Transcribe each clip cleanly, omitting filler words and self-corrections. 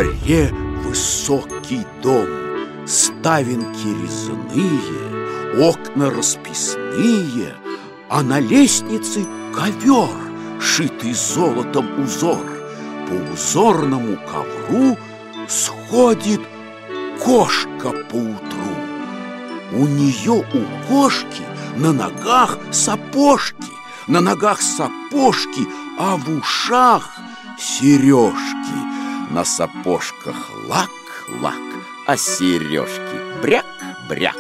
дворе высокий дом, ставенки резные, окна расписные, а на лестнице ковер, шитый золотом узор. По узорному ковру сходит кошка поутру. У нее, у кошки, на ногах сапожки, на ногах сапожки, а в ушах сережки. На сапожках лак-лак, а сережки бряк-бряк.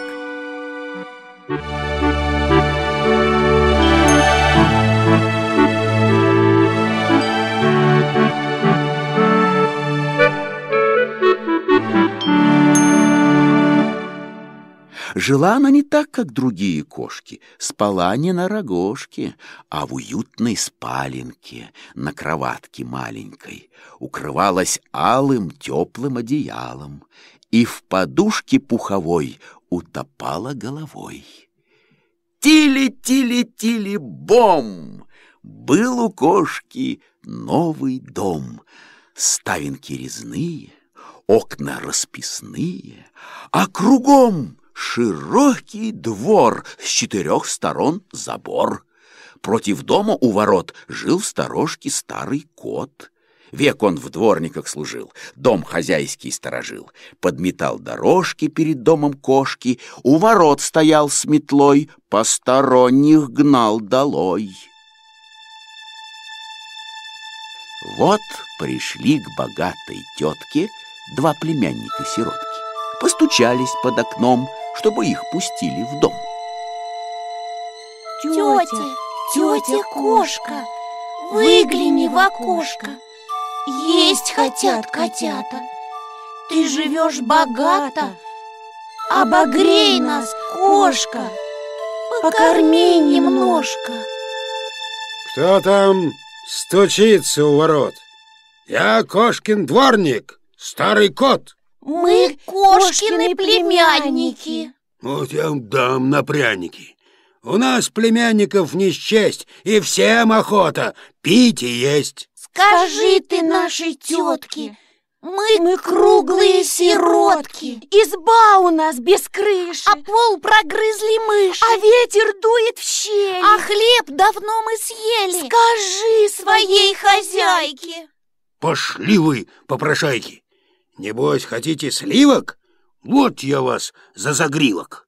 Жила она не так, как другие кошки. Спала не на рогожке, а в уютной спаленке, на кроватке маленькой. Укрывалась алым теплым одеялом и в подушке пуховой утопала головой. Тили-тили-тили-бом! Был у кошки новый дом. Ставенки резные, окна расписные, а кругом широкий двор, с 4 сторон забор. Против дома у ворот жил в сторожке старый кот. Век он в дворниках служил, дом хозяйский сторожил. Подметал дорожки перед домом кошки, у ворот стоял с метлой, посторонних гнал долой. Вот пришли к богатой тетке 2 племянника-сиротки. Постучались под окном, чтобы их пустили в дом. Тетя кошка, выгляни в окошко. Есть хотят котята. Ты живешь богато. Обогрей нас, кошка, покорми немножко. Кто там стучится у ворот? Я кошкин дворник, старый кот. Мы кошкины племянники. Вот я вам дам на пряники. У нас племянников не счесть, и всем охота пить и есть. Скажи ты нашей тетке, мы круглые сиротки. Изба у нас без крыши, А пол прогрызли мыши, а ветер дует в щели. а хлеб давно мы съели. Скажи Своей хозяйке. Пошли вы, попрошайки. Небось, хотите сливок? Вот я вас за загривок.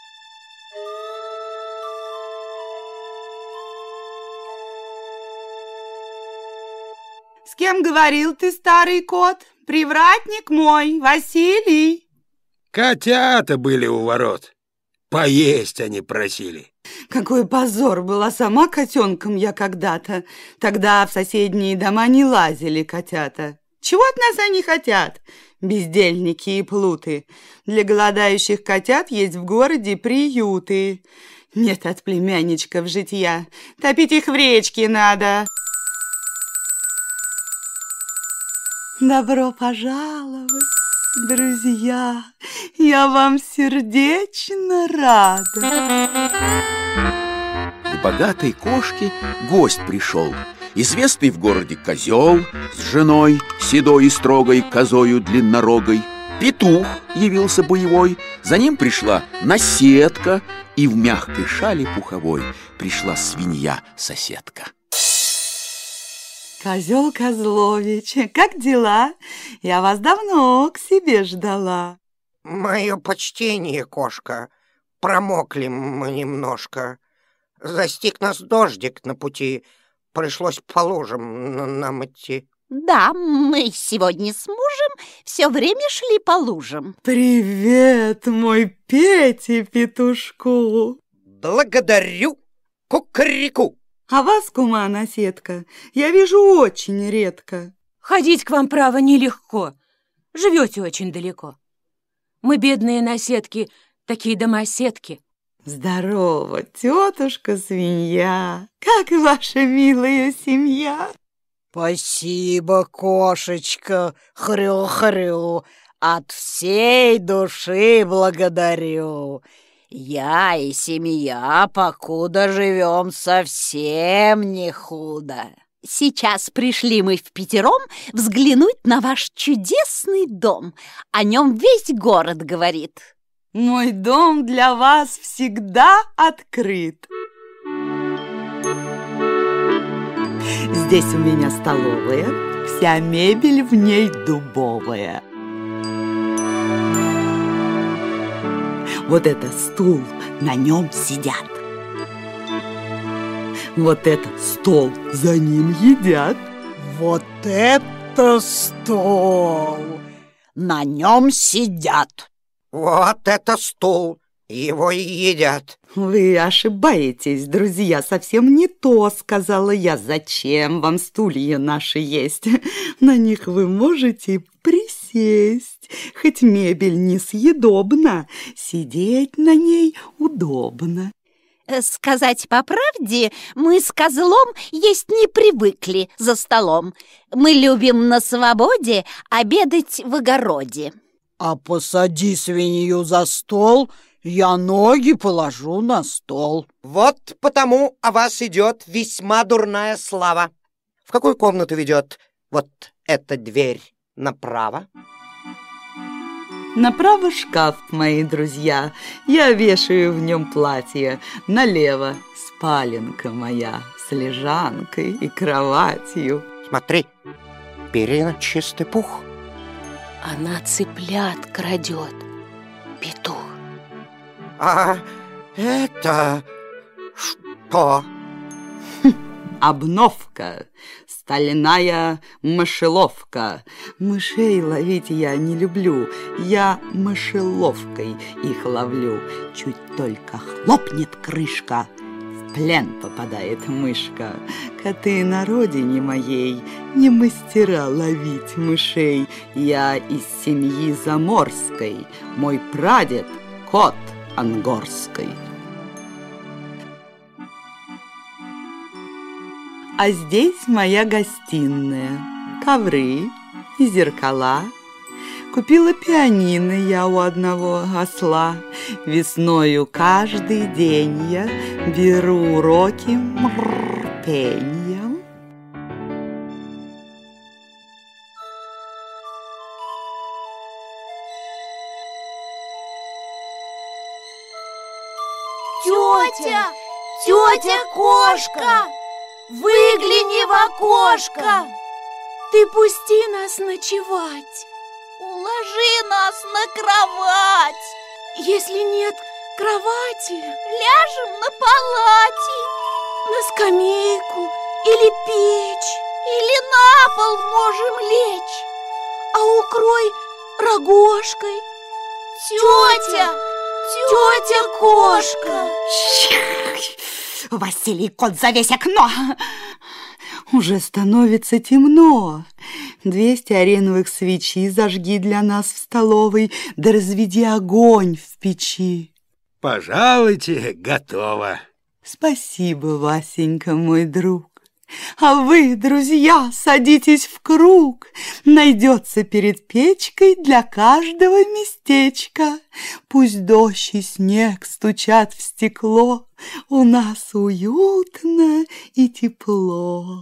С кем говорил ты, старый кот? Привратник мой, Василий. Котята были у ворот. Поесть они просили. Какой позор, была сама котенком я когда-то. Тогда в соседние дома не лазили котята. Чего от нас они хотят? Бездельники и плуты. Для голодающих котят есть в городе приюты. Нет от племянничков житья. Топить их в речке надо. Добро пожаловать, друзья. Я вам сердечно рада. К богатой кошке гость пришел. Известный в городе козел с женой, седой и строгой козою длиннорогой. Петух явился боевой, за ним пришла наседка, и в мягкой шале пуховой пришла свинья-соседка. Козел Козлович, как дела? Я вас давно к себе ждала. Мое почтение, кошка. Промокли мы немножко. Застиг нас дождик на пути. Пришлось по лужам нам идти. Да, мы сегодня с мужем все время шли по лужам. Привет, мой Пете петушку. Благодарю, кукареку. А вас, кума наседка, я вижу очень редко. Ходить к вам, право, нелегко. Живете очень далеко. Мы, бедные наседки, такие домоседки. Здорово, тетушка свинья. Как ваша милая семья? Спасибо, кошечка, хрю-хрю. От всей души благодарю. Я и семья, покуда живем, совсем не худо. Сейчас пришли мы впятером взглянуть на ваш чудесный дом. О нем весь город говорит. Мой дом для вас всегда открыт. Здесь у меня столовая, вся мебель в ней дубовая. Вот это стул, на нем сидят. Вот это стол, за ним едят. Вот это стол! На нем сидят. Вот это стул, его и едят. Вы ошибаетесь, друзья, совсем не то, сказала я. Зачем вам стулья наши есть? На них вы можете присесть. Хоть мебель несъедобна, сидеть на ней удобно. Сказать по правде, мы с козлом есть не привыкли за столом. Мы любим на свободе обедать в огороде. А посади свинью за стол, я ноги положу на стол. Вот потому о вас идет весьма дурная слава. В какую комнату ведет вот эта дверь? Направо? Направо шкаф, мои друзья, я вешаю в нем платье. Налево спаленка моя с лежанкой и кроватью. Смотри, перина чистый пух. Она цыплят крадет, петух. А это что? Обновка, стальная мышеловка. Мышей ловить я не люблю, я мышеловкой их ловлю. Чуть только хлопнет крышка, в плен попадает мышка. Коты на родине моей не мастера ловить мышей. Я из семьи заморской, мой прадед кот ангорской. А здесь моя гостиная, ковры и зеркала. Купила пианино я у одного осла. Весною каждый день я беру уроки пения. Тетя! Тетя-кошка! Выгляни в окошко! Ты пусти нас ночевать. Уложи нас на кровать! Если нет кровати, Ляжем на палате! на скамейку или печь, Или на пол можем лечь! а укрой рогожкой. Тетя! Тетя-кошка! Василий кот, завесь окно. Уже становится темно. 200 ареновых свечи зажги для нас в столовой, да разведи огонь в печи. Пожалуйте, готово. Спасибо, Васенька, мой друг. А вы, друзья, садитесь в круг. Найдется перед печкой для каждого местечко. Пусть дождь и снег стучат в стекло. У нас уютно и тепло.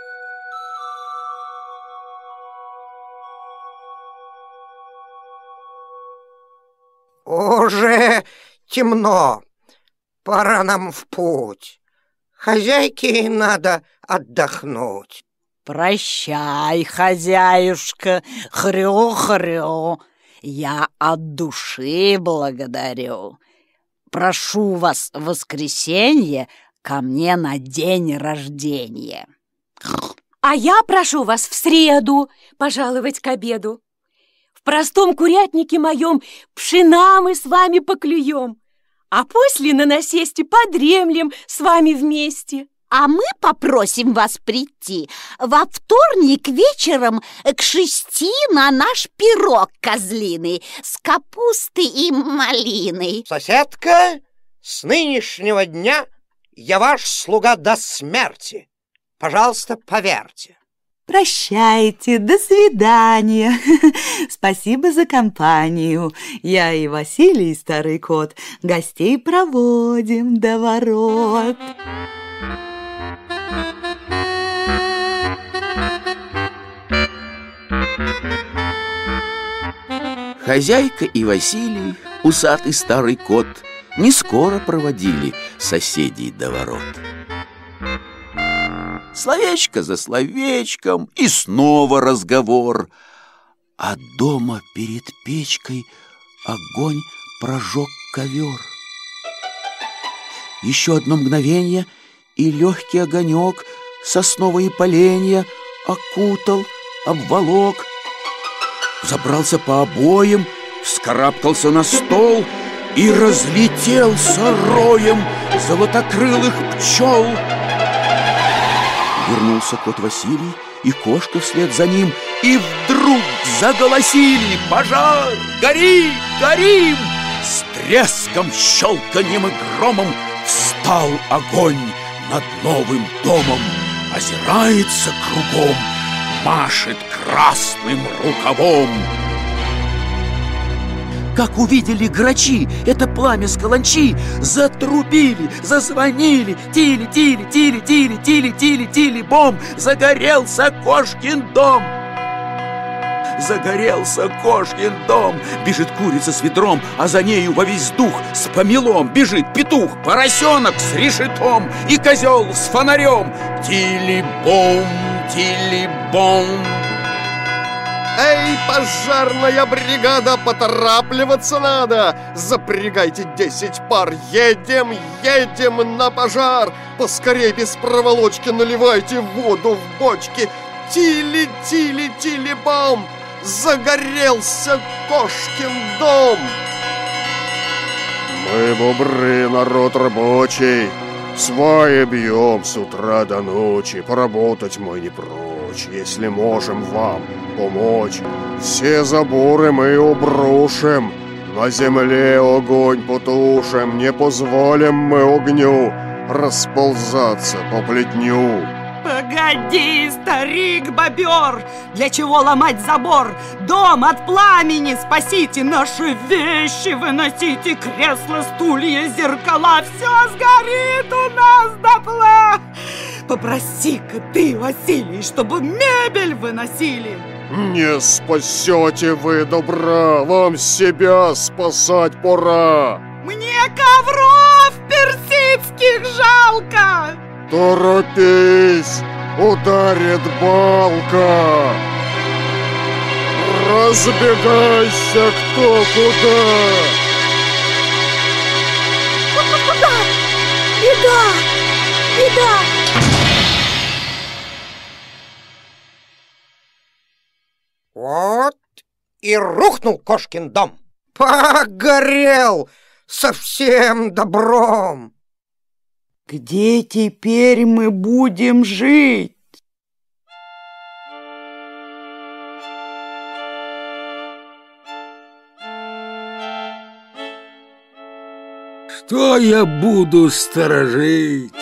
Уже темно. Пора нам в путь. Хозяйке надо отдохнуть. Прощай, хозяюшка, хрю-хрю. Я от души благодарю. Прошу вас в воскресенье ко мне на день рождения. А я прошу вас в среду пожаловать к обеду. В простом курятнике моем пшена мы с вами поклюем, а после на насесте подремлем с вами вместе. А мы попросим вас прийти во вторник вечером к 6 на наш пирог козлиный с капустой и малиной. Соседка, с нынешнего дня я ваш слуга до смерти. Пожалуйста, поверьте. Прощайте, до свидания. Спасибо за компанию. Я и Василий, старый кот, гостей проводим до ворот. Хозяйка и Василий, усатый старый кот, не скоро проводили соседей до ворот. Словечко за словечком, и снова разговор. А дома перед печкой огонь прожег ковер. Еще одно мгновенье, и легкий огонек сосновые поленья окутал, обволок. Забрался по обоям, вскарабкался на стол и разлетелся роем золотокрылых пчел. Вернулся кот Василий и кошка вслед за ним, и вдруг заголосили: «Пожар! Гори! Горим!» С треском, щелканьем и громом встал огонь над новым домом, озирается кругом, машет красным рукавом. Как увидели грачи это пламя с каланчи, затрубили, зазвонили: тили, тили, тили, тили, тили, тили, тили, бом! Загорелся кошкин дом! Загорелся кошкин дом! Бежит курица с ведром, а за нею во весь дух с помелом бежит петух, поросенок с решетом и козел с фонарем. Тили-бом, тили-бом! Эй, пожарная бригада, поторапливаться надо! Запрягайте 10 пар, едем, едем на пожар! Поскорей без проволочки наливайте воду в бочки. Тили, тили, тили-бом! Загорелся кошкин дом! Мы, бобры, народ рабочий, сваи бьем с утра до ночи. Поработать мы не прочь, если можем вам помочь. Все заборы мы обрушим, на земле огонь потушим. Не позволим мы огню расползаться по плетню. Погоди, старик-бобер, для чего ломать забор? Дом от пламени спасите, наши вещи выносите, кресла, стулья, зеркала, все сгорит у нас дотла. Попроси-ка ты, Василий, чтобы мебель выносили. Не спасете вы добра, вам себя спасать пора. Мне ковров персидских жалко. Торопись, ударит балка. Разбегайся кто куда. Куда? Беда! Беда! Вот и рухнул кошкин дом. Погорел совсем добром. Где теперь мы будем жить? Что я буду сторожить?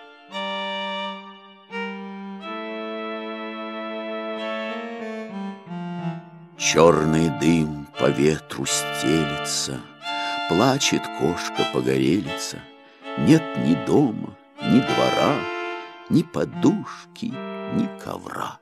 Черный дым по ветру стелится, плачет кошка-погорелица. Нет ни дома, ни двора, ни подушки, ни ковра.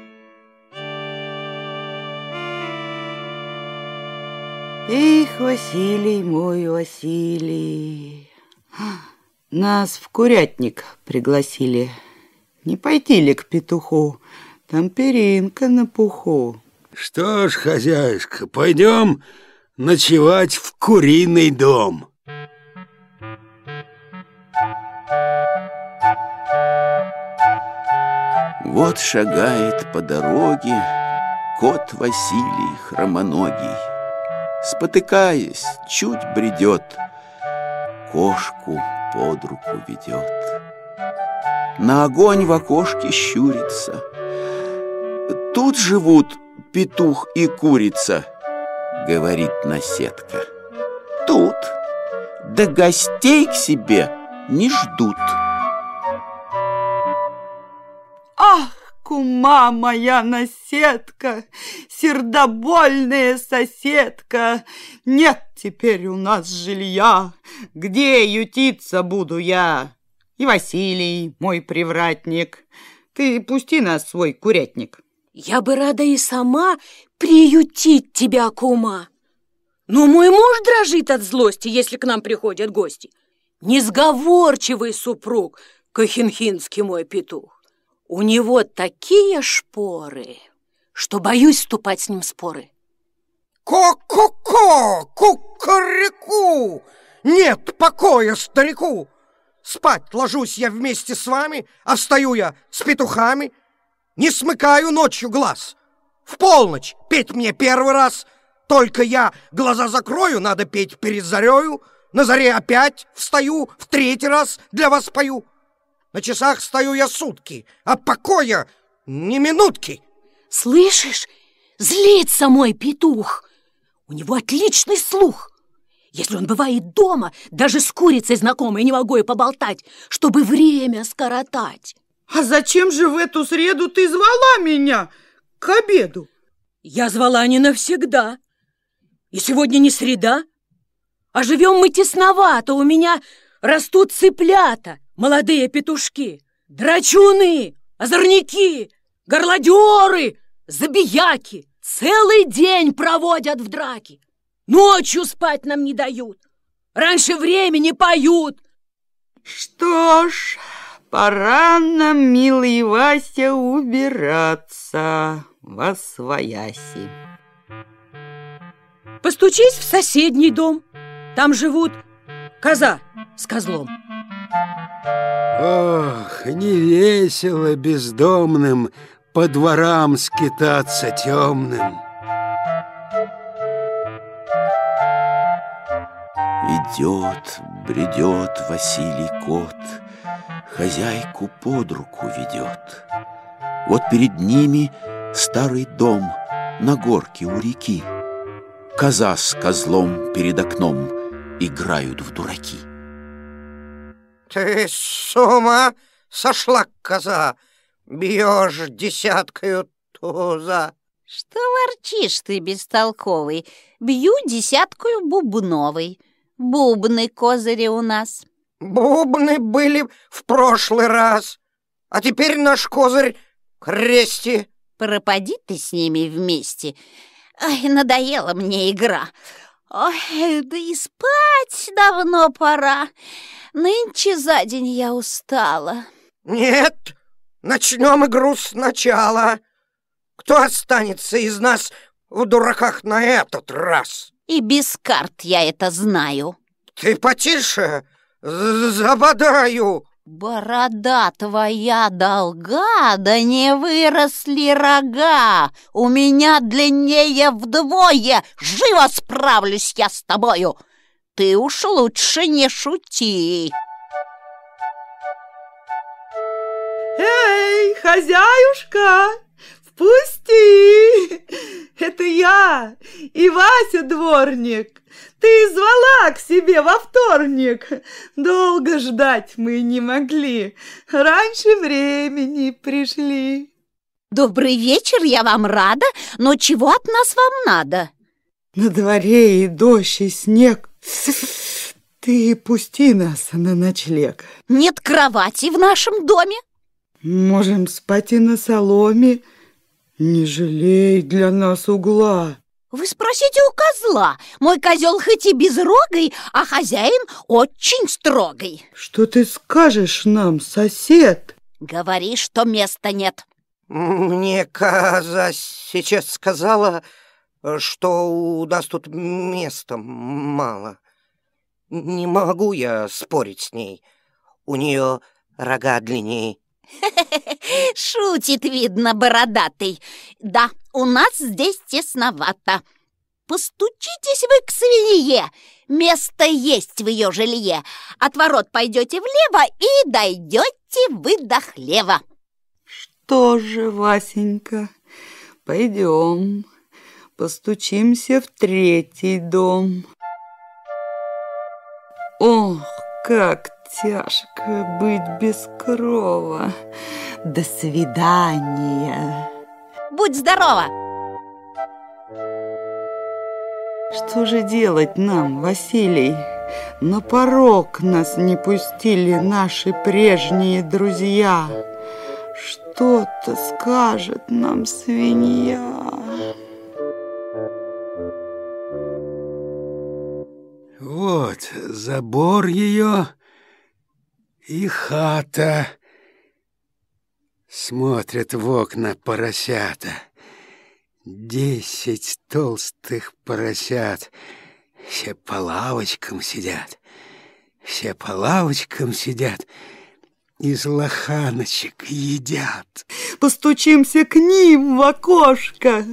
Эх, Василий мой, Василий, нас в курятник пригласили. Не пойти ли к петуху? Там перинка на пуху. Что ж, хозяюшка, пойдем ночевать в куриный дом. Вот шагает по дороге кот Василий хромоногий. Спотыкаясь, чуть бредет, кошку под руку ведет. На огонь в окошке щурится. Тут живут петух и курица, говорит наседка. Тут, да гостей к себе не ждут. Ах, кума моя наседка, сердобольная соседка, нет теперь у нас жилья, где ютиться буду я? И Василий, мой привратник, ты пусти нас в свой курятник. Я бы рада и сама приютить тебя, кума. Но мой муж дрожит от злости, если к нам приходят гости. Несговорчивый супруг, кохинхинский мой петух. У него такие шпоры, что боюсь вступать с ним в споры. Ко-ко-ко, кукареку! Нет покоя старику! Спать ложусь я вместе с вами, а встаю я с петухами. Не смыкаю ночью глаз. В полночь петь мне первый раз. Только я глаза закрою, надо петь перед зарею. На заре опять встаю, в третий раз для вас пою. На часах стою я сутки, а покоя ни минутки. Слышишь, злится мой петух. У него отличный слух. Если он бывает дома, даже с курицей знакомой не могу и поболтать, чтобы время скоротать. А зачем же в эту среду ты звала меня к обеду? Я звала не навсегда. И сегодня не среда. А живем мы тесновато. У меня растут цыплята, молодые петушки, драчуны, озорники, горлодеры, забияки. Целый день проводят в драке. Ночью спать нам не дают. Раньше времени поют. Что ж, пора нам, милый Вася, убираться восвояси. Постучись в соседний дом. Там живут коза с козлом. Ох, не весело бездомным по дворам скитаться темным. Идет, бредет Василий кот, хозяйку под руку ведет. Вот перед ними старый дом на горке у реки. Коза с козлом перед окном играют в дураки. Ты с ума сошла, коза? Бьешь десяткою туза. Что ворчишь ты, бестолковый? Бью десяткою бубновой. Бубны козыри у нас. Бубны были в прошлый раз, а теперь наш козырь крести. Пропади ты с ними вместе. Ай, надоела мне игра. Ой, да и спать давно пора. Нынче за день я устала. Нет, начнем игру сначала. Кто останется из нас в дураках на этот раз? И без карт я это знаю. Ты потише, забодаю. Борода твоя долга, да не выросли рога. У меня длиннее вдвое. Живо справлюсь я с тобою. Ты уж лучше не шути. Эй, хозяюшка, впусти! Это я и Вася дворник. Ты звала к себе во вторник. Долго ждать мы не могли. Раньше времени пришли. Добрый вечер, я вам рада, но чего от нас вам надо? На дворе и дождь, и снег. Ты пусти нас на ночлег. Нет кровати в нашем доме. Можем спать и на соломе. Не жалей для нас угла. Вы спросите у козла. Мой козел хоть и безрогой, а хозяин очень строгой. Что ты скажешь нам, сосед? Говори, что места нет. Мне коза сейчас сказала, что у нас тут места мало. Не могу я спорить с ней. У нее рога длинней. Шутит, видно, бородатый. Да, у нас здесь тесновато. Постучитесь вы к свинье. Место есть в ее жилье. От ворот пойдете влево и дойдете вы до хлева. Что же, Васенька, пойдем, постучимся в третий дом. Ох, как тяжко быть без крова. До свидания. Будь здорова. Что же делать нам, Василий? На порог нас не пустили наши прежние друзья. Что-то скажет нам свинья. Вот забор ее и хата. Смотрят в окна поросята. 10 толстых поросят. Все по лавочкам сидят. Все по лавочкам сидят. Из лоханочек едят. Постучимся к ним в окошко.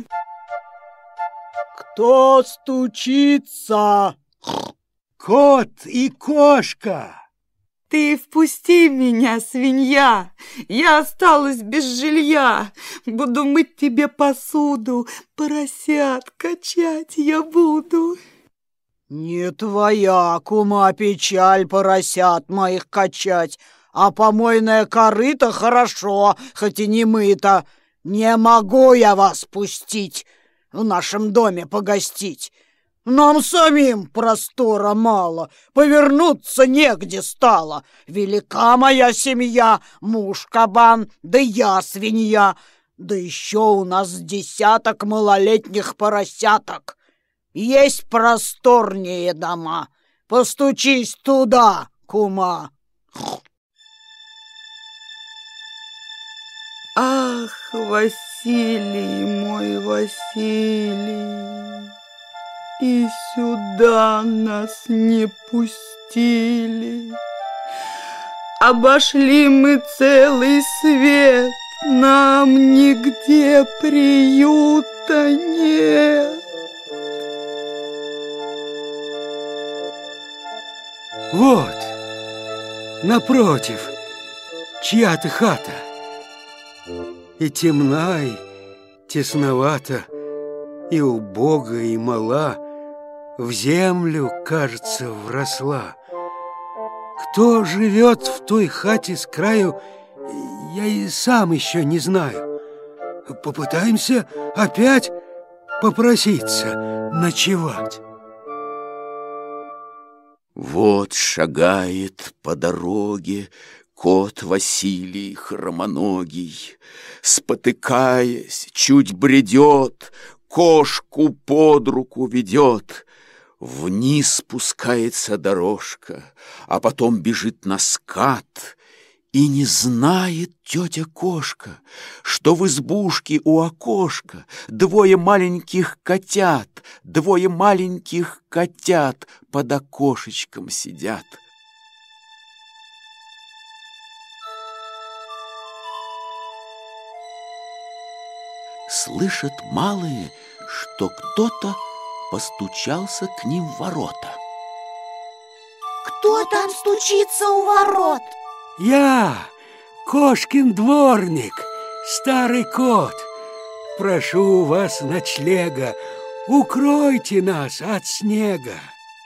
Кто стучится? Кот и кошка. Ты впусти меня, свинья. Я осталась без жилья. Буду мыть тебе посуду. Поросят качать я буду. Не твоя, кума, печаль поросят моих качать, а помойное корыто хорошо, хоть и не мыто. Не могу я вас пустить, в нашем доме погостить. Нам самим простора мало, повернуться негде стало. Велика моя семья, муж кабан, да я свинья. Да еще у нас 10 малолетних поросяток. Есть просторнее дома. Постучись туда, кума. Ах, Василий мой, Василий, и сюда нас не пустили. Обошли мы целый свет, нам нигде приюта нет. Вот, напротив, чья-то хата. И темна, и тесновата, и убога, и мала, в землю, кажется, вросла. Кто живет в той хате с краю, я и сам еще не знаю. Попытаемся опять попроситься ночевать. Вот шагает по дороге кот Василий хромоногий, спотыкаясь, чуть бредет, кошку под руку ведет. Вниз спускается дорожка, а потом бежит на скат. И не знает тетя кошка, что в избушке у окошка 2 маленьких котят, 2 маленьких котят под окошечком сидят. Слышат малые, что кто-то постучался к ним в ворота. Кто там стучится у ворот? Я, кошкин дворник, старый кот. Прошу вас ночлега, укройте нас от снега.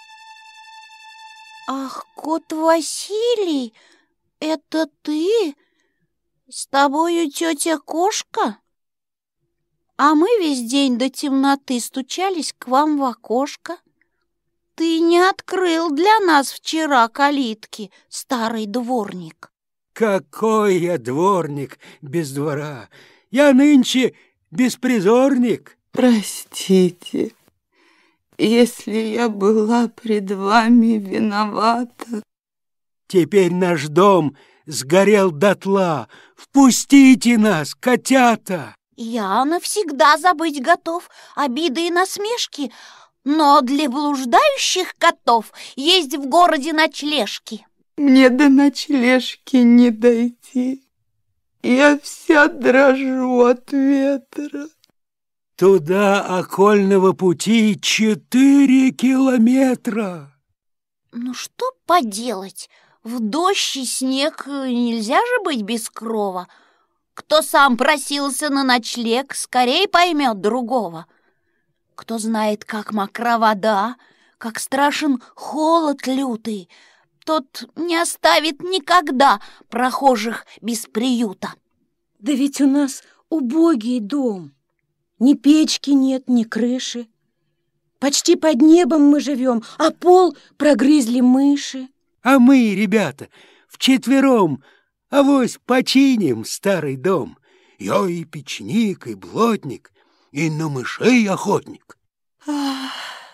Ах, кот Василий, это ты? С тобою тетя кошка? А мы весь день до темноты стучались к вам в окошко. Ты не открыл для нас вчера калитки, старый дворник. Какой я дворник без двора? Я нынче беспризорник. Простите, если я была пред вами виновата. Теперь наш дом сгорел дотла. Впустите нас, котята! Я навсегда забыть готов обиды и насмешки, но для блуждающих котов есть в городе ночлежки. Мне до ночлежки не дойти. Я вся дрожу от ветра. Туда окольного пути 4 километра. Ну что поделать? В дождь и снег нельзя же быть без крова. Кто сам просился на ночлег, скорее поймет другого. Кто знает, как мокра вода, как страшен холод лютый, тот не оставит никогда прохожих без приюта. Да ведь у нас убогий дом. Ни печки нет, ни крыши. Почти под небом мы живем, а пол прогрызли мыши. А мы, ребята, вчетвером авось починим старый дом. Я и печник, и плотник, и на мышей охотник. Ах,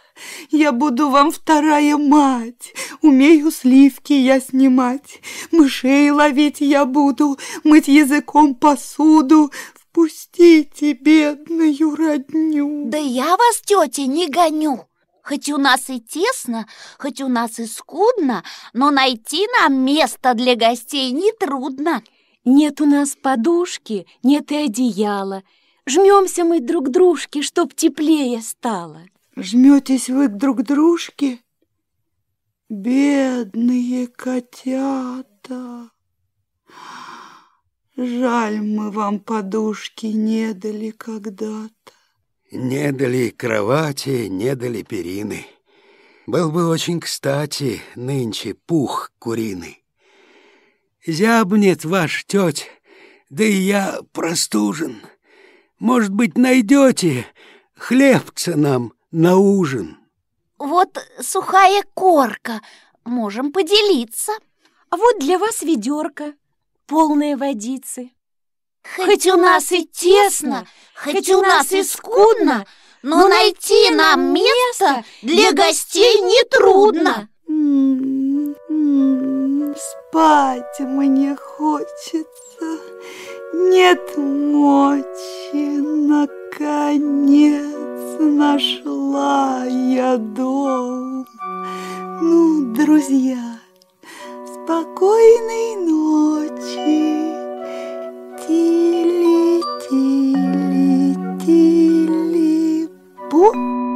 Я буду вам вторая мать. Умею сливки я снимать, мышей ловить я буду, мыть языком посуду. Впустите бедную родню. Да я вас, тетя, не гоню. Хоть у нас и тесно, хоть у нас и скудно, но найти нам место для гостей нетрудно. Нет у нас подушки, нет и одеяла. Жмемся мы друг к дружке, чтоб теплее стало. Жметесь вы друг к дружке? Бедные котята. Жаль, мы вам подушки не дали когда-то. Не дали кровати, не дали перины. Был бы очень кстати нынче пух куриный. Зябнет ваш теть, да и я простужен. Может быть, найдете хлебца нам на ужин? Вот сухая корка, можем поделиться. А вот для вас ведерко, полное водицы. Хоть у нас и тесно, хоть у нас и скудно, но найти нам место для гостей нетрудно. Спать мне хочется, нет мочи, наконец нашла я дом. Ну, друзья, спокойной ночи. Тили-тили-тили-пу.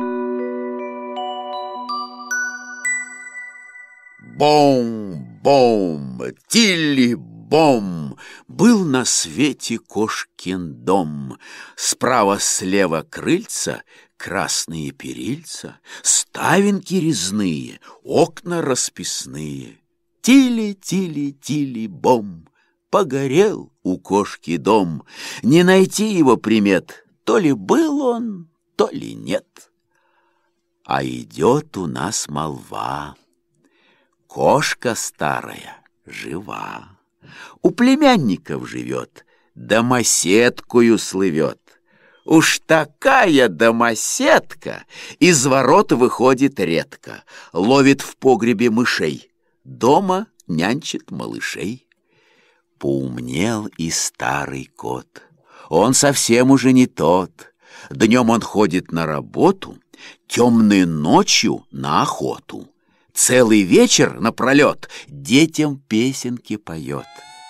Бом-бом, тили-бом, был на свете кошкин дом. Справа-слева крыльца, красные перильца, ставенки резные, окна расписные. Тили-тили-тили-бом. Погорел у кошки дом, не найти его примет, то ли был он, то ли нет. А идет у нас молва, кошка старая жива, у племянников живет, домоседкою слывет. Уж такая домоседка из ворот выходит редко, ловит в погребе мышей, дома нянчит малышей. Поумнел и старый кот, он совсем уже не тот. Днем он ходит на работу, темной ночью на охоту. Целый вечер напролет детям песенки поет.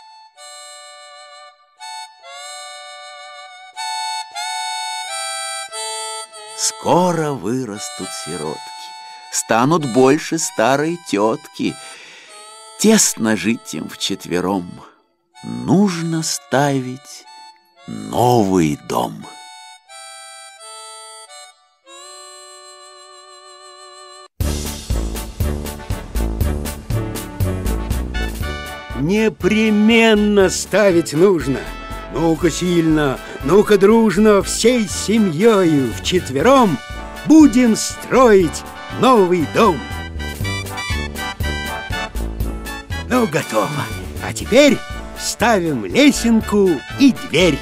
Скоро вырастут сиротки, станут больше старой тетки. Тесно жить им вчетвером, нужно ставить новый дом. Непременно ставить нужно. Ну-ка сильно, ну-ка дружно, всей семьей вчетвером будем строить новый дом. Ну, готово. А теперь ставим лесенку и дверь.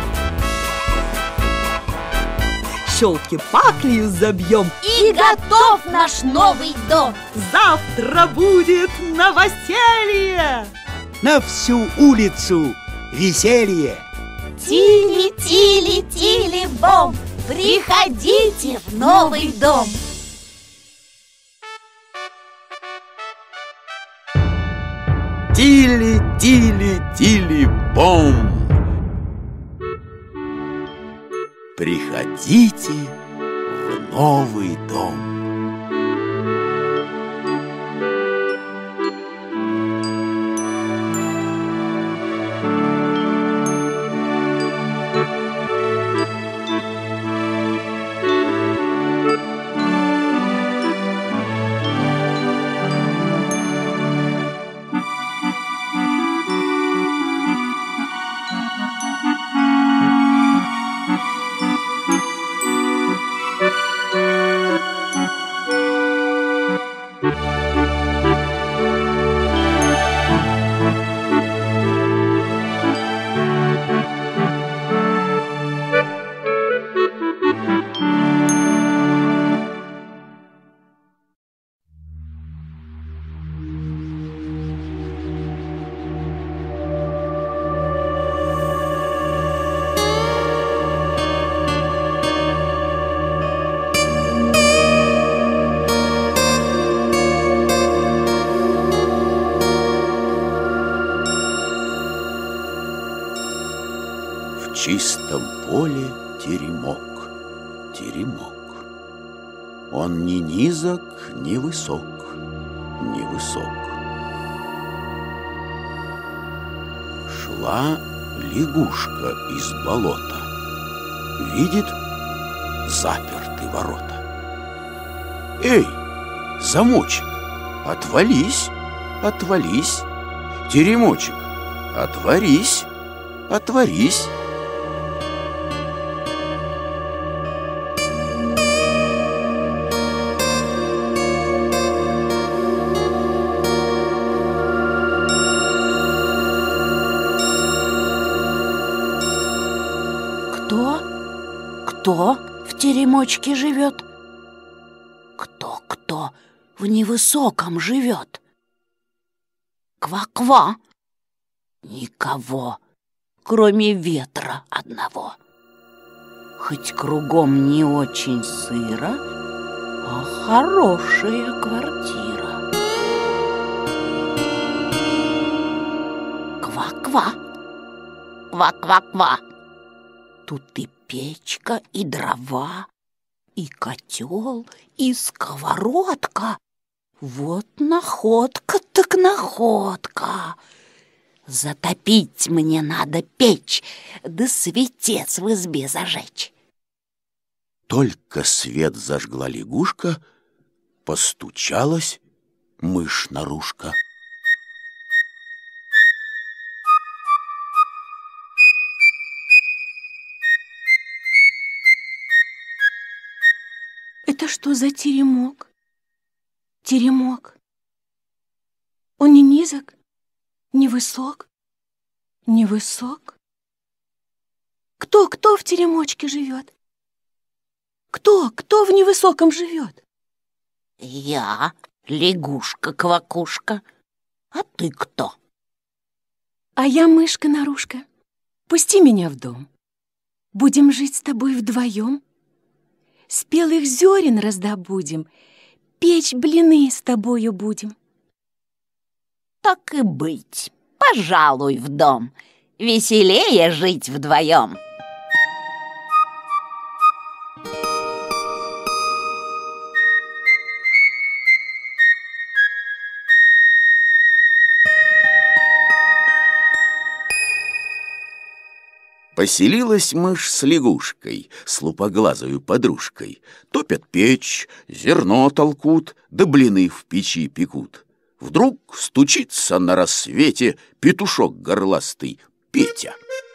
Щелки-паклею забьем, И готов наш новый дом. завтра будет новоселье. На всю улицу веселье. Тили-тили-тили-бом, приходите в новый дом. Тили-тили-тили-бом. Приходите в новый дом. чистом поле теремок, теремок. Он ни низок, ни высок, ни высок. Шла лягушка из болота. Видит, заперты ворота. Эй, замочек, отвались, отвались. Теремочек, отворись, отворись. Кто в теремочке живет? Кто в невысоком живет? Ква-ква. Никого, кроме ветра одного. Хоть кругом не очень сыро, а хорошая квартира. Ква-ква. Ква-ква-ква. Тут и печка, и дрова, и котел, и сковородка. Вот находка так находка. Затопить мне надо печь, да светец в избе зажечь. Только свет зажгла лягушка, постучалась мышь-нарушка. Это что за теремок? Теремок. Он не низок, не высок, не высок. Кто в теремочке живет? Кто в невысоком живет? Я, лягушка-квакушка. А ты кто? А я мышка-нарушка. Пусти меня в дом. Будем жить с тобой вдвоем. Спелых зерен раздобудем, печь блины с тобою будем. Так и быть, пожалуй, в дом. Веселее жить вдвоем. Поселилась мышь с лягушкой, с лупоглазою подружкой. Топят печь, зерно толкут, да блины в печи пекут. Вдруг стучится на рассвете петушок горластый Петя.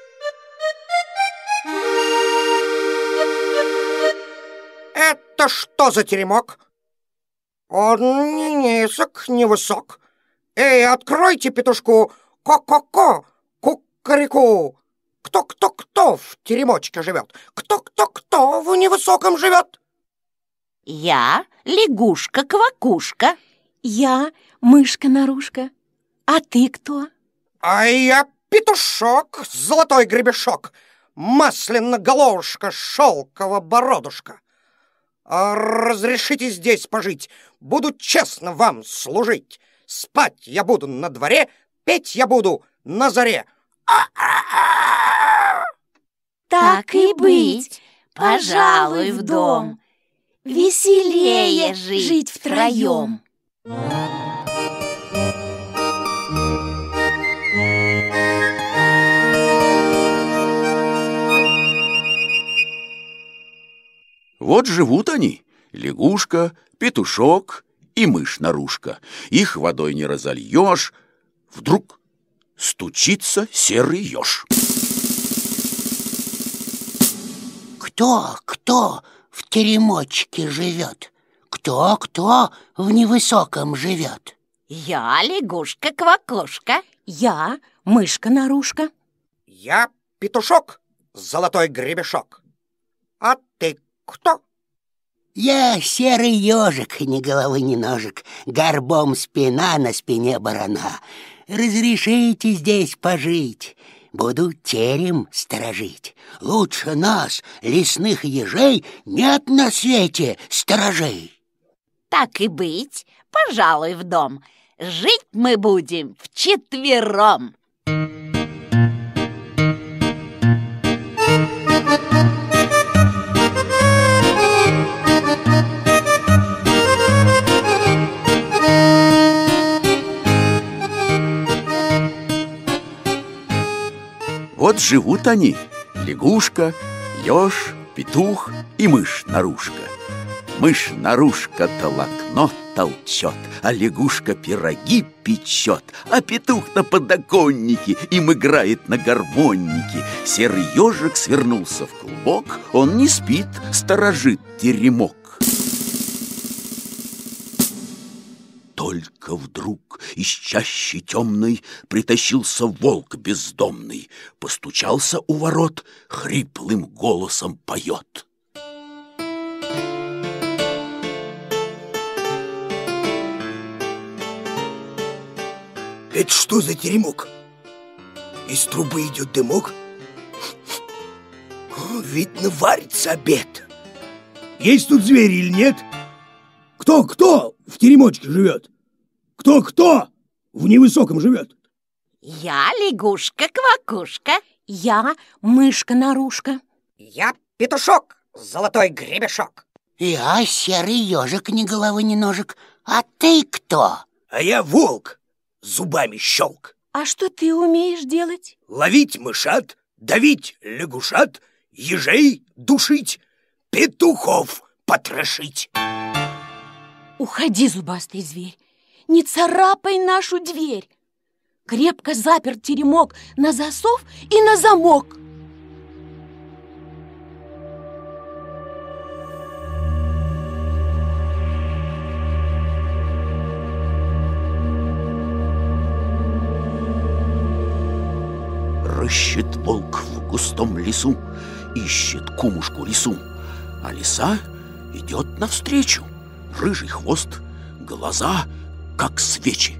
Это что за теремок? Он не низок, не высок. Эй, откройте петушку ко-ко-ко, кукареку. Кто в теремочке живет? Кто в невысоком живет? Я лягушка-квакушка. Я мышка-нарушка. А ты кто? А я петушок, золотой гребешок, масляно-головушка, шелково-бородушка. Разрешите здесь пожить, буду честно вам служить. Спать я буду на дворе, петь я буду на заре. Так и быть, пожалуй, в дом. Веселее жить втроем. Вот живут они, лягушка, петушок и мышь-нарушка. Их водой не разольешь. Вдруг стучится серый еж. Кто в теремочке живет? Кто в невысоком живет? Я лягушка-квакушка. Я мышка-нарушка. Я петушок, золотой гребешок. А ты кто? Я серый ежик, ни головы, ни ножек, горбом спина, на спине барана. Разрешите здесь пожить, буду терем сторожить. Лучше нас, лесных ежей, нет на свете сторожей. Так и быть, пожалуй, в дом. Жить мы будем вчетвером. Вот живут они, лягушка, еж, петух и мышь Нарушка. Мышь Нарушка толокно толчет, а лягушка пироги печет, а петух на подоконнике им играет на гармонике. Серый ежик свернулся в клубок, он не спит, сторожит теремок. Только вдруг из чащи темной притащился волк бездомный, постучался у ворот, хриплым голосом поет. Это что за теремок? Из трубы идет дымок. Видно, варится обед. Есть тут звери или нет? Кто в теремочке живет? Кто в невысоком живет? Я лягушка-квакушка. Я мышка-нарушка. Я петушок, золотой гребешок. Я серый ежик, ни головы, ни ножек. А ты кто? А я волк, зубами щелк. А что ты умеешь делать? Ловить мышат, давить лягушат, ежей душить, петухов потрошить. Уходи, зубастый зверь, не царапай нашу дверь. Крепко запер теремок на засов и на замок. Рыщет волк в густом лесу, ищет кумушку лису, а лиса идет навстречу. Рыжий хвост, глаза, как свечи.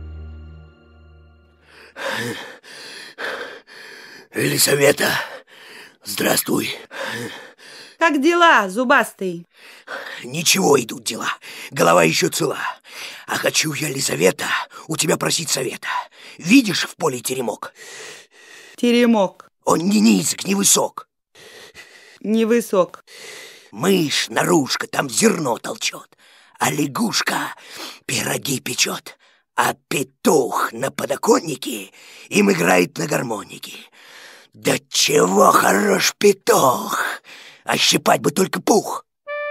Елизавета, здравствуй. Как дела, зубастый? Ничего, идут дела, голова еще цела. А хочу я, Елизавета, у тебя просить совета. Видишь в поле теремок? Теремок. Он не низок, не высок. Невысок. Мышь Нарушка там зерно толчет, а лягушка пироги печет, а петух на подоконнике им играет на гармонике. Да чего хорош петух, а щипать бы только пух.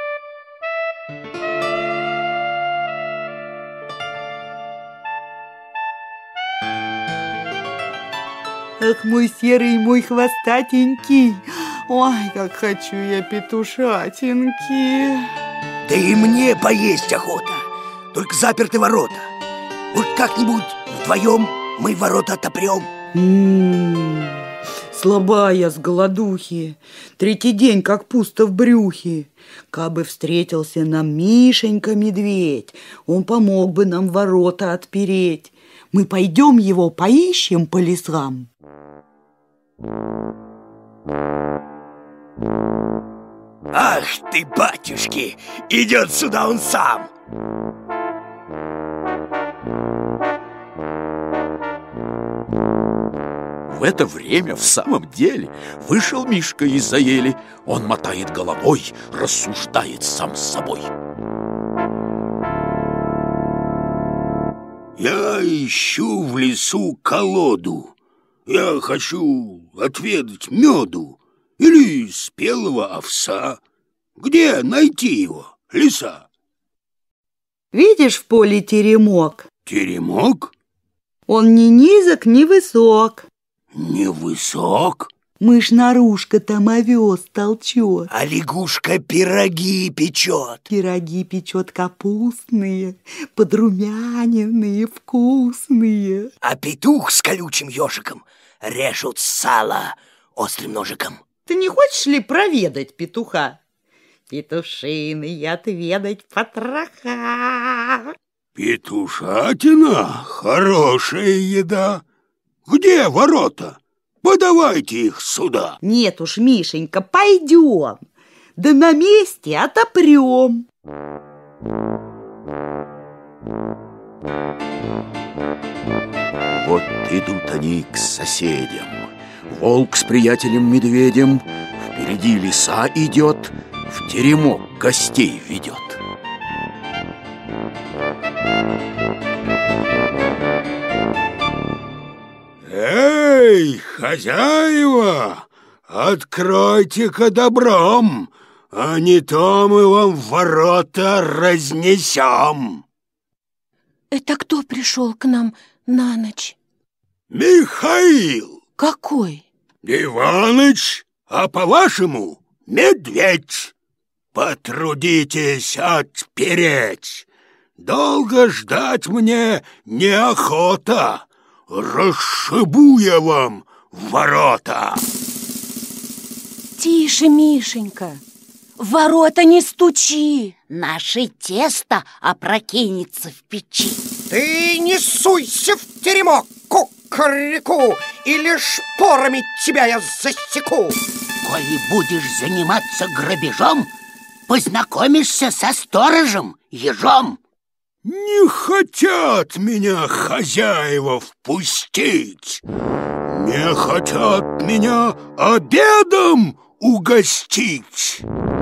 Ах, мой серый, мой хвостатенький. Ой, как хочу я петушатинки. Да и мне поесть охота, только заперты ворота. Вот как-нибудь вдвоем мы ворота отопрем. Слабая с голодухи, третий день как пусто в брюхе. Кабы встретился нам Мишенька-медведь, он помог бы нам ворота отпереть. Мы пойдем его поищем по лесам. Ах ты, батюшки, идет сюда он сам. В это время в самом деле вышел Мишка из-за ели. Он мотает головой, рассуждает сам с собой. Я ищу в лесу колоду. Я хочу отведать меду или спелого овса. Где найти его, лиса? Видишь в поле теремок? Теремок? Он ни низок, ни высок. Невысок? Мышь Нарушка там овес толчет, а лягушка пироги печет. Пироги печет капустные, подрумяненные, вкусные. А петух с колючим ежиком режут сало острым ножиком. Ты не хочешь ли проведать петуха? Петушиный отведать потроха. Петушатина — хорошая еда. Где ворота? Подавайте их сюда. Нет уж, Мишенька, пойдем. Да на месте отопрем. Вот идут они к соседям. Волк с приятелем-медведем. Впереди лиса идет, в теремок гостей ведет. Эй, Эй, хозяева, откройте-ка добром, а не то мы вам ворота разнесем. Это кто пришел к нам на ночь? Михаил. Какой? Иваныч, а по-вашему медведь. Потрудитесь отпереть. Долго ждать мне неохота. Расшибу я вам ворота. Тише, Мишенька, в ворота не стучи. Наше тесто опрокинется в печи. Ты не суйся в теремок, кукареку, или шпорами тебя я засеку. Коли будешь заниматься грабежом, познакомишься со сторожем, ежом. Не хотят меня хозяева впустить. Не хотят меня обедом угостить.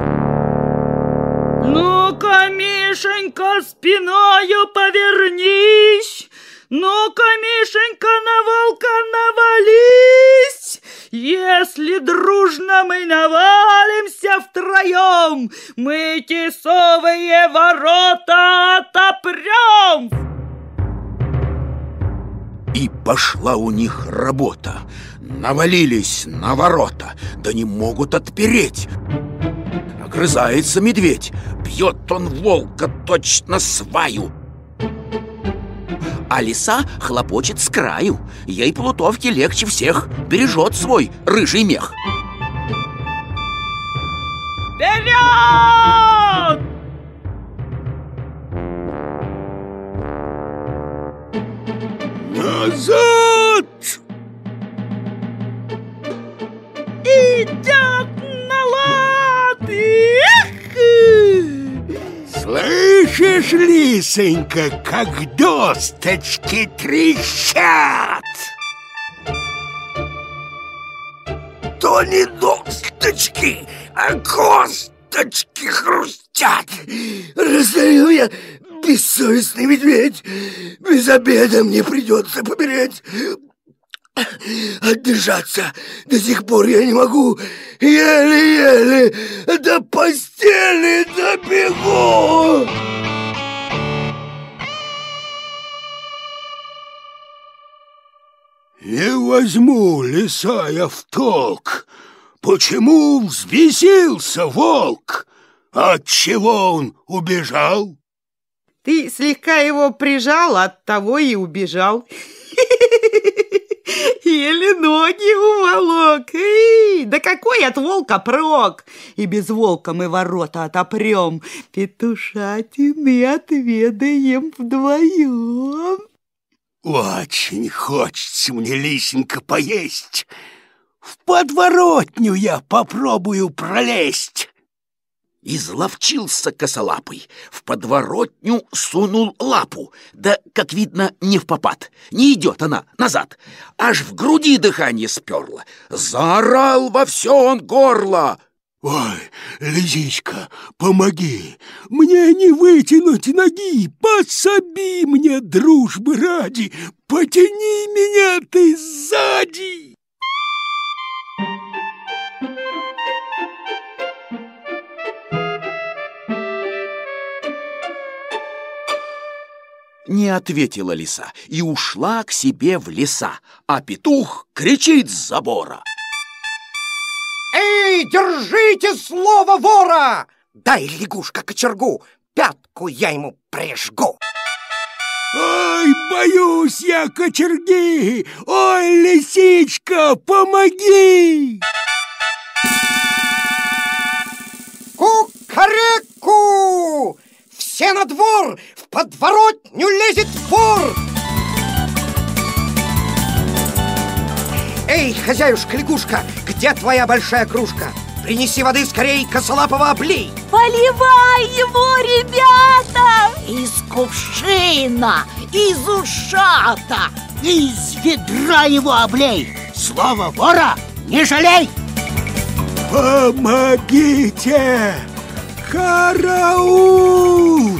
Ну-ка, Мишенька, спиною повернись. Ну-ка, Мишенька, на волка навались. Если дружно мы навалимся втроем, мы тесовые ворота отопрем. И пошла у них работа. Навалились на ворота, да не могут отпереть. Огрызается медведь, бьет он волка точно сваю. А лиса хлопочет с краю. Ей плутовки легче всех, бережет свой рыжий мех. Вперед! Назад! Идет на лад! Слышишь, лисонька, как досточки трещат? То не досточки, а косточки хрустят. Раздаю я, бессовестный медведь. Без обеда мне придется помереть. Отдышаться до сих пор я не могу. Еле-еле до постели добегу. Не возьму, лиса, я в толк. Почему взбесился волк? Отчего он убежал? Ты слегка его прижал, оттого и убежал. Еле ноги уволок. Да какой от волка прок? И без волка мы ворота отопрем, петушатины отведаем вдвоем. Очень хочется мне, лисенька, поесть. В подворотню я попробую пролезть. Изловчился косолапый, в подворотню сунул лапу. Да, как видно, не впопад. Не идет она назад. Аж в груди дыхание сперло. Заорал во все он горло. Ой, лисичка, помоги. Мне не вытянуть ноги. Пособи мне, дружбы ради. Потяни меня ты сзади. Не ответила лиса и ушла к себе в леса, а петух кричит с забора. Эй, держите слово вора! Дай, лягушка, кочергу, пятку я ему прижгу. Ой, боюсь я кочерги! Ой, лисичка, помоги! Кукареку! Все на двор! В подворотню лезет вор! Эй, хозяюшка-лягушка, где твоя большая кружка? Принеси воды скорей, косолапого облей! Поливай его, ребята! Из кувшина, из ушата, из ведра его облей. Слово вора не жалей. Помогите! Караул!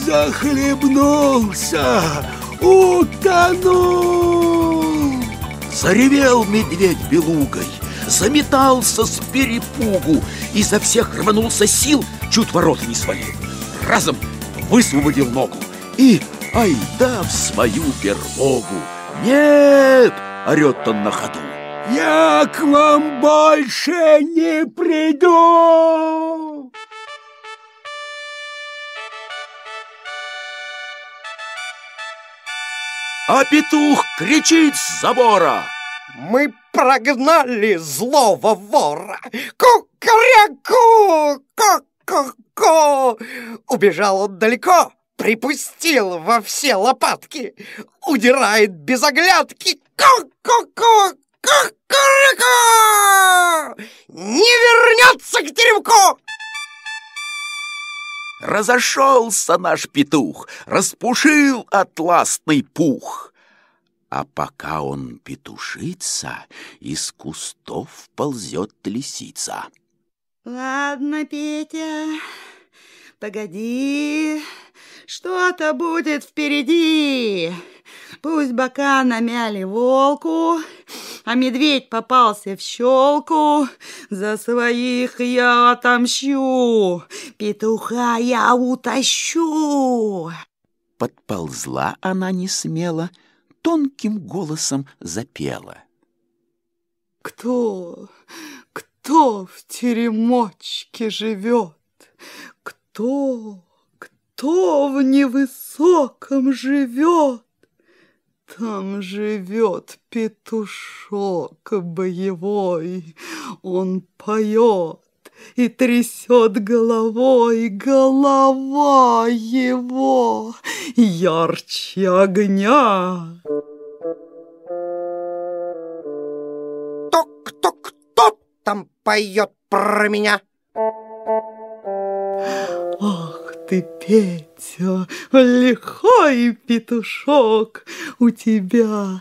Захлебнулся! Утонул! Заревел медведь белугой, заметался с перепугу, изо всех рванулся сил, чуть ворота не свалил. Разом высвободил ногу и айда в свою берлогу. «Нет!» — орет он на ходу. «Я к вам больше не приду!» А петух кричит с забора: «Мы прогнали злого вора! Ку-ку-ря-ку! Ку-ку-ку!» Убежал он далеко, припустил во все лопатки, удирает без оглядки. Ку-ку-ку! Ку-ку-ря-ку! Не вернется к теремку! Разошелся наш петух, распушил атласный пух. А пока он петушится, из кустов ползет лисица. Ладно, Петя, погоди, что-то будет впереди. Пусть бока намяли волку, а медведь попался в щелку. За своих я отомщу, петуха я утащу. Подползла она несмело, тонким голосом запела: Кто в теремочке живет? Кто в невысоком живет? Там живет петушок боевой, он поет и трясет головой, голова его ярче огня. Кто там поет про меня? Ах ты, Петя, лихой петушок, у тебя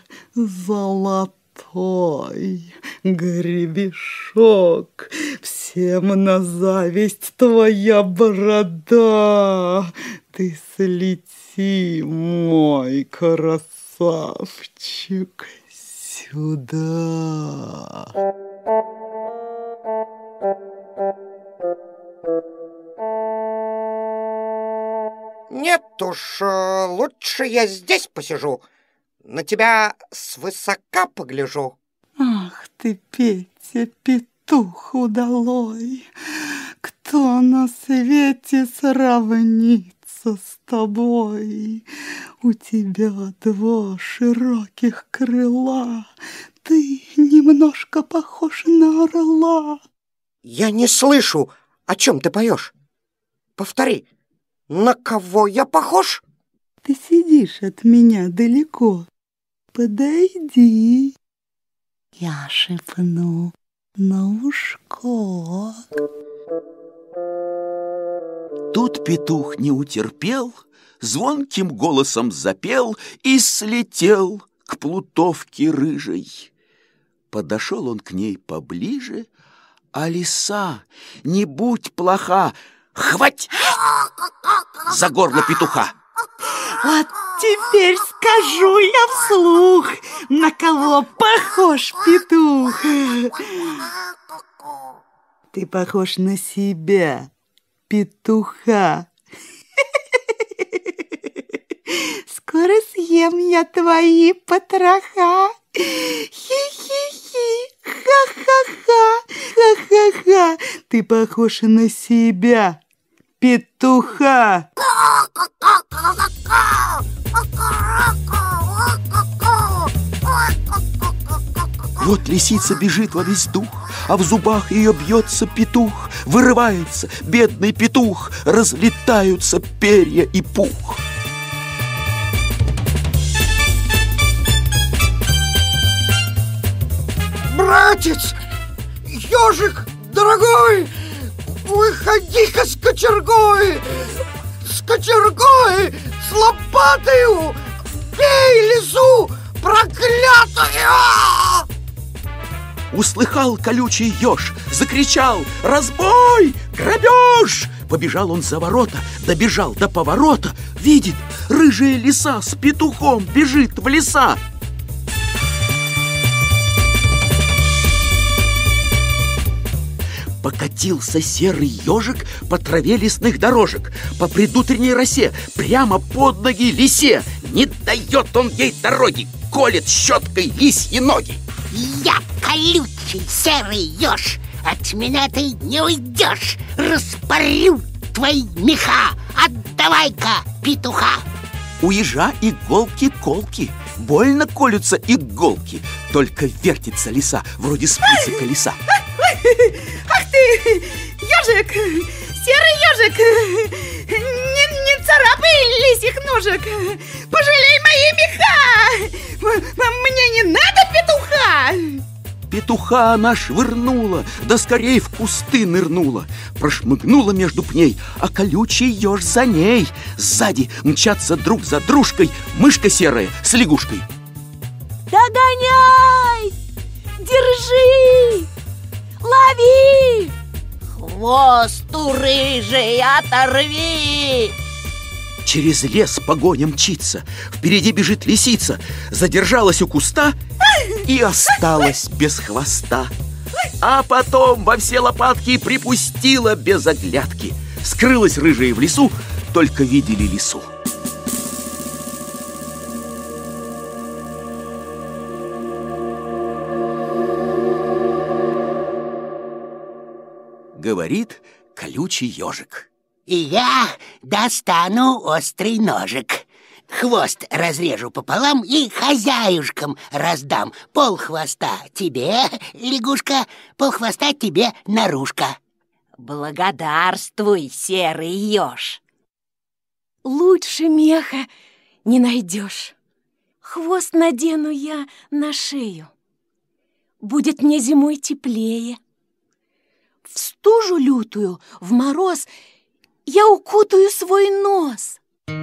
золотой гребешок, всем на зависть твоя борода. Ты слети, мой красавчик, сюда. Нет уж, лучше я здесь посижу, на тебя свысока погляжу. Ах ты, Петя, петух удалой, кто на свете сравнится с тобой? У тебя два широких крыла, ты немножко похож на орла. Я не слышу, о чем ты поешь. Повтори. На кого я похож? Ты сидишь от меня далеко. Подойди, я шепну на ушко. Тут петух не утерпел, звонким голосом запел и слетел к плутовке рыжей. Подошел он к ней поближе, а лиса, не будь плоха, хвать за горло петуха. Вот теперь скажу я вслух, на кого похож петух. Ты похож на себя, петуха. Скоро съем я твои потроха. Хи-хи-хи, ха-ха-ха, ха-ха-ха. Ты похож на себя, петуха. Вот лисица бежит во весь дух, а в зубах ее бьется петух. Вырывается бедный петух, разлетаются перья и пух. Братец, ежик дорогой, выходи-ка с кочергой, с лопатою, бей лису проклятую! Услыхал колючий еж, закричал: «Разбой! Грабеж!» Побежал он за ворота, добежал до поворота, видит, рыжая лиса с петухом бежит в леса. Прокатился серый ежик по траве лесных дорожек, по предутренней росе, прямо под ноги лисе. Не дает он ей дороги, колет щеткой лисьи ноги. Я колючий серый еж, от меня ты не уйдешь. Распорю твои меха, отдавай-ка петуха. У ежа иголки колки, больно колются иголки. Только вертится лиса, вроде спицы колеса. Ах ты, ежик, серый ежик, не царапай лисих ножек. Пожалей мои меха, мне не надо петуха. Петуха она швырнула, да скорей в кусты нырнула. Прошмыгнула между пней, а колючий еж за ней. Сзади мчатся друг за дружкой мышка серая с лягушкой. Догоняй! Держи! Лови! Хвост у рыжий оторви! Через лес погоня мчится, впереди бежит лисица. Задержалась у куста и осталась без хвоста. А потом во все лопатки припустила без оглядки. Скрылась рыжая в лесу, только видели лису. Говорит колючий ежик: и я достану острый ножик. Хвост разрежу пополам и хозяюшкам раздам. Полхвоста тебе, лягушка, полхвоста тебе, нарушка. Благодарствуй, серый еж. Лучше меха не найдешь. Хвост надену я на шею. Будет мне зимой теплее. В стужу лютую, в мороз я укутаю свой нос.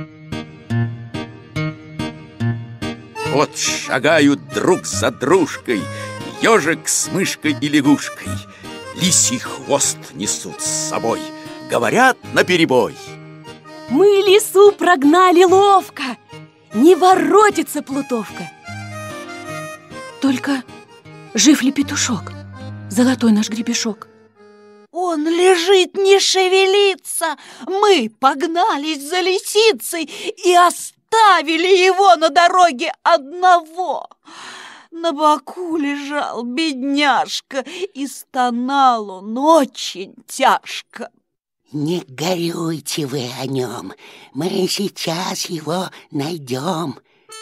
Вот шагают друг за дружкой ежик с мышкой и лягушкой. Лисий хвост несут с собой, говорят наперебой: мы лису прогнали ловко, не воротится плутовка. Только жив ли петушок, золотой наш гребешок? Он лежит, не шевелится. Мы погнались за лисицей и оставили его на дороге одного. На боку лежал бедняжка, и стонал он очень тяжко. Не горюйте вы о нем, мы сейчас его найдем.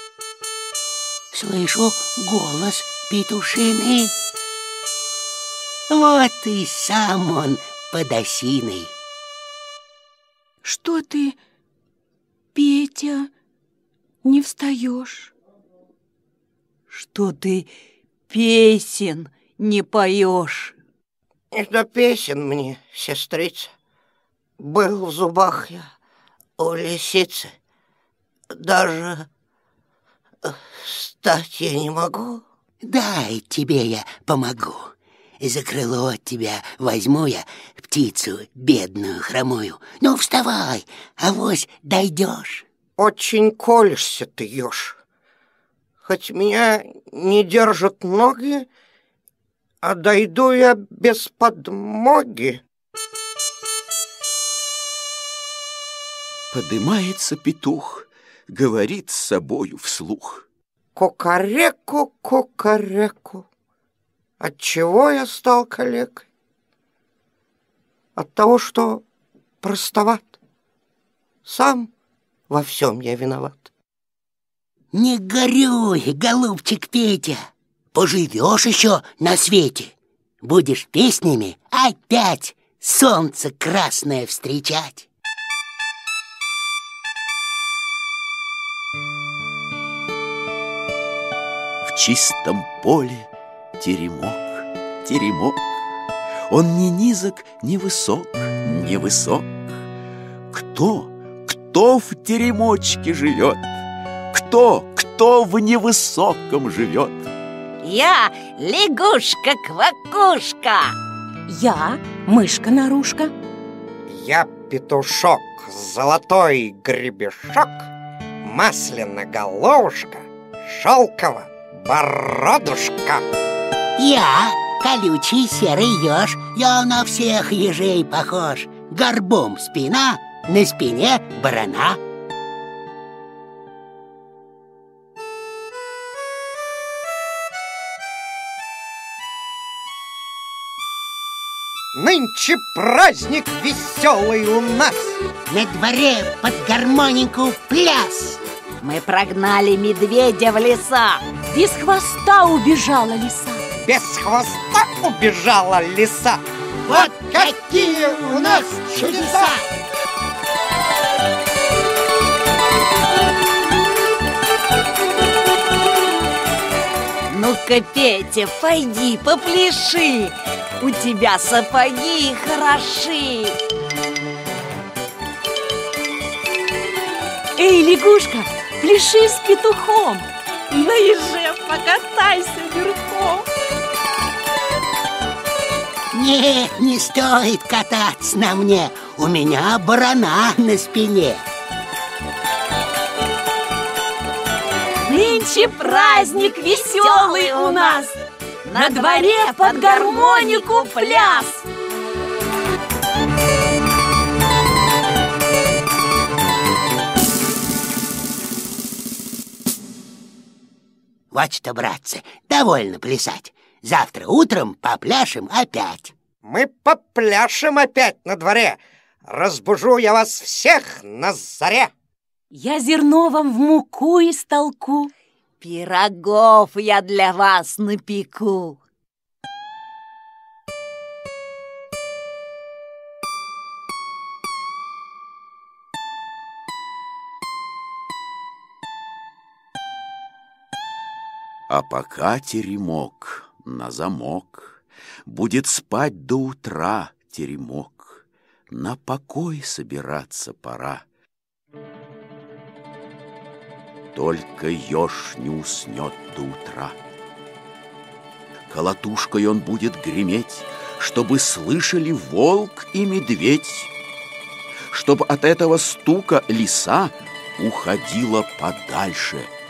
Слышу голос петушиный. Вот и сам он под осиной. Что ты, Петя, не встаешь? Что ты песен не поешь? Не до песен мне, сестрица. Был в зубах я у лисицы. Даже встать я не могу. Дай тебе я помогу. За крыло от тебя возьму я птицу бедную хромую. Ну, вставай, авось дойдешь. Очень колешься ты, еж. Хоть меня не держат ноги, а дойду я без подмоги. Подымается петух, говорит с собою вслух: кукареку, кукареку. Отчего я стал калекой? От того, что простоват. Сам во всем я виноват. Не горюй, голубчик Петя. Поживешь еще на свете. Будешь песнями опять солнце красное встречать. В чистом поле теремок, теремок. Он ни низок, ни высок, ни высок. Кто в теремочке живет? Кто в невысоком живет? Я лягушка-квакушка. Я мышка-нарушка. Я петушок, золотой гребешок, масляно-головушка, шелково бородушка. Я колючий серый еж. Я на всех ежей похож. Горбом спина, на спине барана. Нынче праздник веселый у нас. На дворе под гармонику пляс. Мы прогнали медведя в леса. Без хвоста убежала лиса. Без хвоста убежала лиса. Вот какие у нас чудеса! Ну-ка, Петя, пойди попляши. У тебя сапоги хороши. Эй, лягушка, пляши с петухом. На еже покатайся верхом. Нет, не стоит кататься на мне. У меня барана на спине. Нынче праздник веселый у нас. На дворе под гармонику пляс. Вот что, братцы, довольно плясать. Завтра утром попляшем опять. Мы попляшем опять на дворе. Разбужу я вас всех на заре. Я зерно вам в муку истолку. Пирогов я для вас напеку. А пока теремок на замок, будет спать до утра теремок. На покой собираться пора. Только еж не уснет до утра. Колотушкой он будет греметь, чтобы слышали волк и медведь, чтобы от этого стука лиса уходила подальше